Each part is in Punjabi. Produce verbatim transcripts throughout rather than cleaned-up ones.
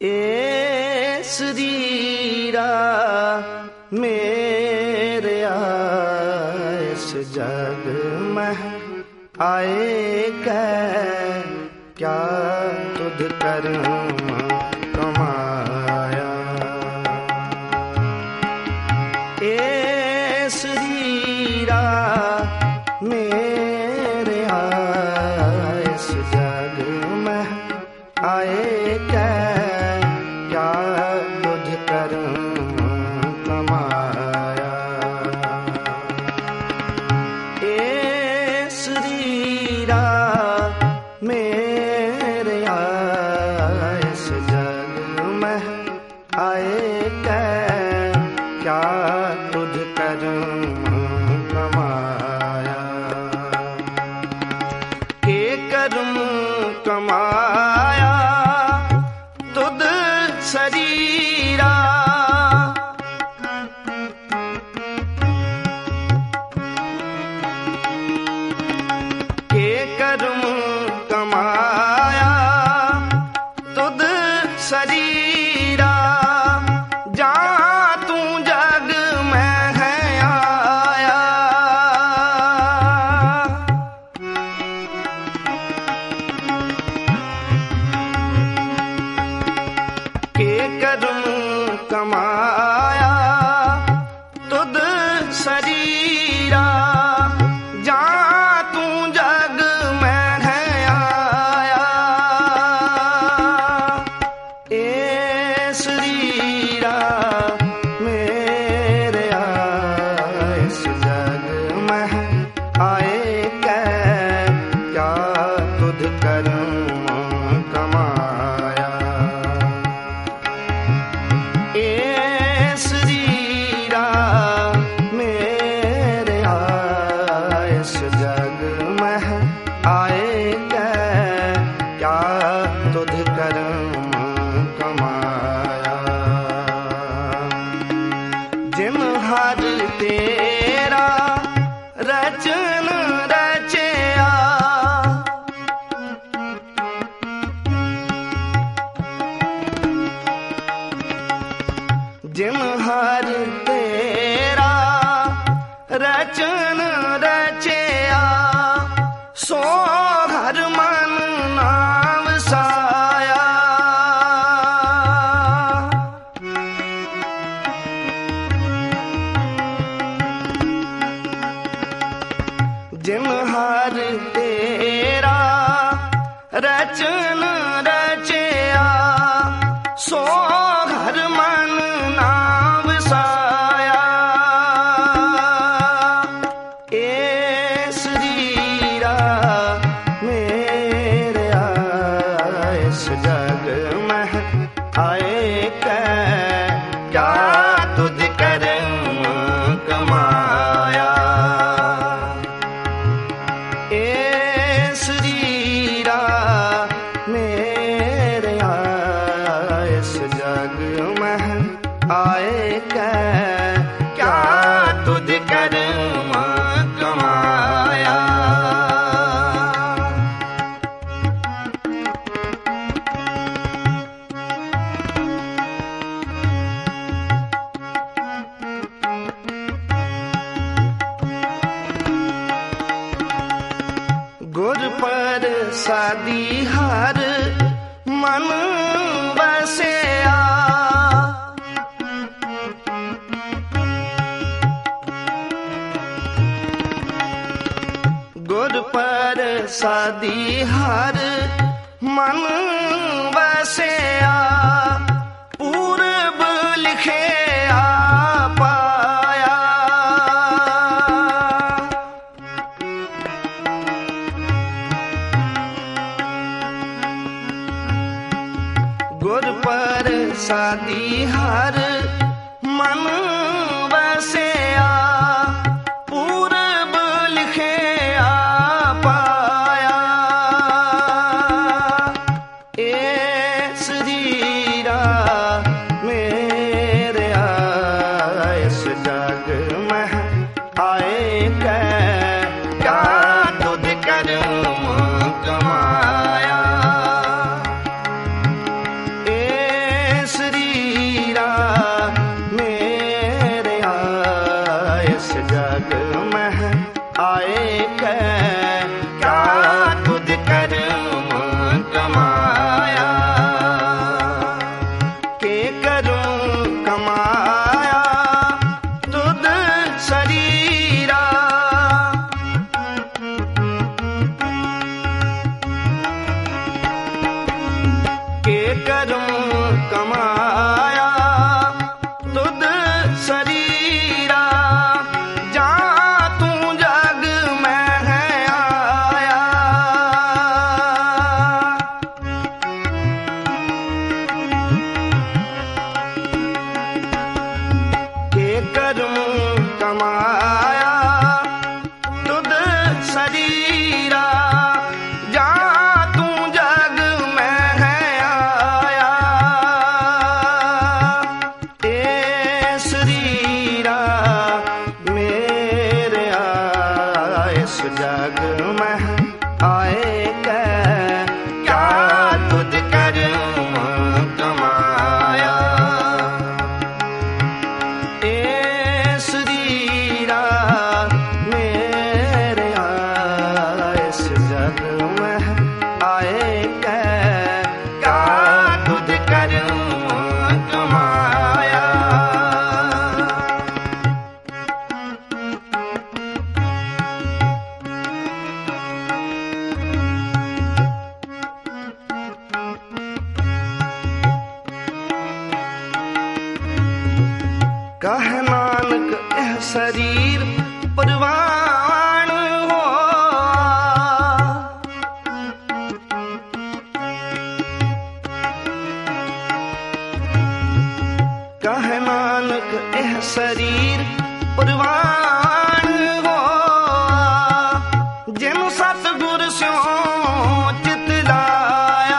ए शरीरा मेरे इस जग में आए कै क्या तुध कर्म कमाया। ए शरीरा मेरे इस जग में आए कै क्या तुझ कर्म कमाया। ए शरीरा मेरे इस जग में आए कै क्या तुझ कर्म कमाया। के कर्म कमाया तुद शरीरा। के कर्म कमाया तुद शरीरा। जहाँ तू जग में है आया। के कर्म कमाया तुद शरीरा। जहाँ तू जग में है आया। ए शरीरा मेरे इस जग में आए कै क्या तुध कर्म कमाया। ए शरीरा मेरे इस जग में आए कै क्या तुध कर्म कमाया। जिन हर तेरा रचन रचया। जिन हर तेरा रचन रचया। सो हर मन नाम साया। जिन हर तेरा रचन रचया। सो हर मन नाम साया। ए शरीरा मेरे इस जग में आए कै क्या तुझ कर्म कमाया। ए शरीरा मेरे इस जग में आए कै क्या तुझ कर्म कमाया। गुर पर सादी हर मन बसया। गुर पर सादी हर मन बसया। पूरब लिखे आ पाया। गुर पर सादी हर मन बसया। पूरब लिखे आ पाया। ए शरीरा मेरे इस जग में आए कै क्या तुझ कर्म कमाया। ए ਕਮਾਇਆ ਤੁਧ ਸਰੀਰਾ ਜਾਂ ਤੂੰ ਜਗ ਮੈਂ ਆਇਆ ਕੇ ਕਰਮ ਕਮਾਇਆ ਤੁਧ ਸਰੀਰਾ ਜਾਂ ਤੂੰ ਜਗ ਮੈਂ ਆਇਆ ਏ ਸਰੀਰਾ ਮੇਰੇ ਇਸ ਜਗ ਮੈਂ ਆਏ ਕੈ ਕਿਆ ਤੁਧ ਕਰਮ ਕਮਾਇਆ ਏ ਸਰੀਰਾ ਮੇਰੇ ਇਸ ਜਗ ਮੈਂ ਆਏ ਕੈ ਕਿਆ ਤੁਧ ਕਰਮ ਕਮਾਇਆ ਕਹ ਨਾਨਕ ਇਹ ਸਰੀਰ ਪ੍ਰਵਾਨ ਹੋਆ ਕਹ ਨਾਨਕ ਇਹ ਸਰੀਰ ਪ੍ਰਵਾਨ ਹੋਆ ਜਿਨ ਸਤਿਗੁਰ ਸਿਉ ਚਿਤ ਲਾਇਆ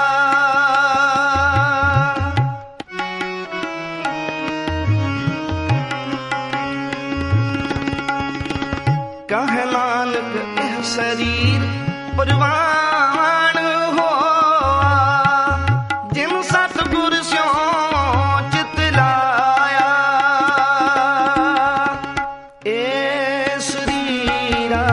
ਕਹ ਨਾਨਕ ਇਹ ਸਰੀਰ ਪ੍ਰਵਾਨ ਹੋਆ ਜਿਨ ਸਤਿਗੁਰ ਸਿਉ ਚਿਤ ਲਾਇਆ ਏ ਸਰੀਰਾ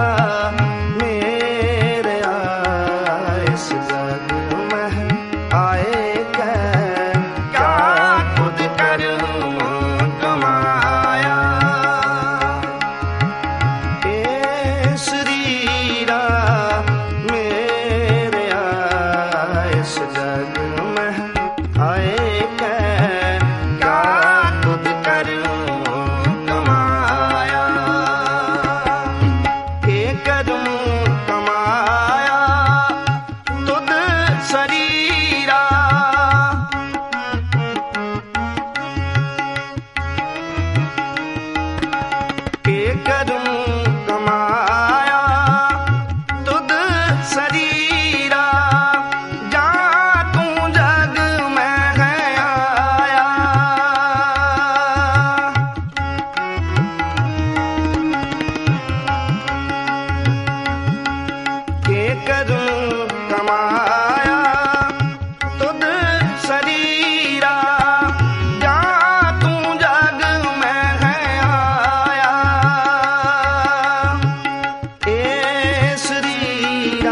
ਮੇਰੇ ਇਸ ਜਗ ਮੈਂ ਆਏ ਕੈ ਕਿਆ ਤੁਧ ਕਰਮ ਕਮਾਇਆ ਏ ਸਰੀਰਾ ਮੇਰੇ ਇਸ ਜਗ ਮੈਂ ਆਏ ਕੈ ਕਿਆ ਤੁਧ ਕਰਮ ਕਮਾਇਆ ਕੇ ਕਰਮ ਕਮਾਇਆ ਤੁਧ ਸਰੀਰਾ ਕੇ ਕਰਮ ਕਮਾਇਆ ਤੁਧ ਸਰੀਰਾ ਜਾਂ ਤੂੰ ਜਗ ਮੈਂ ਆਇਆ ਕੇ ਕਰਮ ਕਮਾਇਆ ਤੁਧ ਸਰੀਰਾ ਜਾਂ ਤੂੰ ਜਗ ਮੈਂ ਆਇਆ ਏ ਸਰੀਰਾ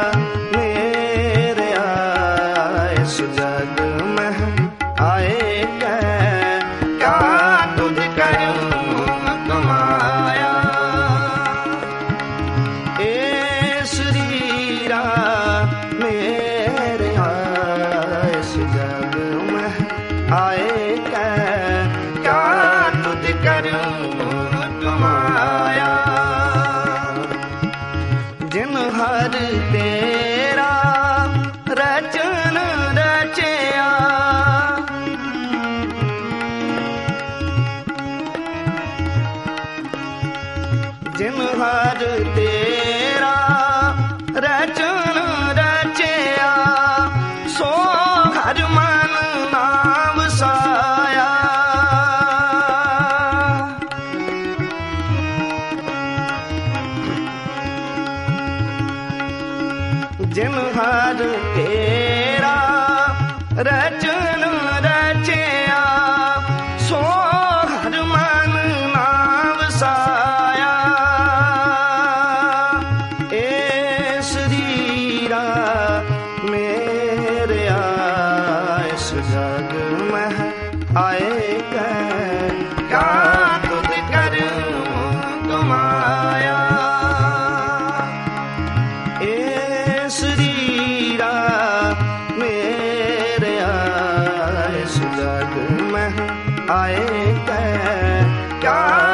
ਮੇਰੇ ਇਸ ਜਗ ਮੈਂ ਆਏ ਕੈ ਕਿਆ ਤੁਧ ਕਰਮ ਕਮਾਇਆ ਏ ਸਰੀਰਾ ਮੇਰੇ ਇਸ ਜਗ ਮੈਂ ਆਏ ਕੈ ਕਿਆ ਤੁਧ ਕਰਮ ਕਮਾਇਆ ਜਿਨ ਹਰ ਤੇਰਾ ਰਚਨ ਰਚਿਆ ਜਿਨ ਹਰ ਤੇਰਾ ਰਚਨ ਰਚਿਆ ਸੋ ਹਰ ਮਨ ਨਾਮ ਵਸਾਇਆ ਜਿਨ ਹਰ ਤੇਰਾ ਰਚਨ ਰਚਿਆ ਸੋ ਹਰ ਮਨ ਨਾਮ ਵਸਾਇਆ ਏ ਸਰੀਰਾ ਮੇਰੇ ਇਸ ਜਗ ਮੈਂ ਆਏ ਕੈ ਕਿਆ ਤੁਧ ਕਰਮ ਕਮਾਇਆ ਏ ਸਰੀਰਾ ਮੇਰੇ इस जग में आए कै क्या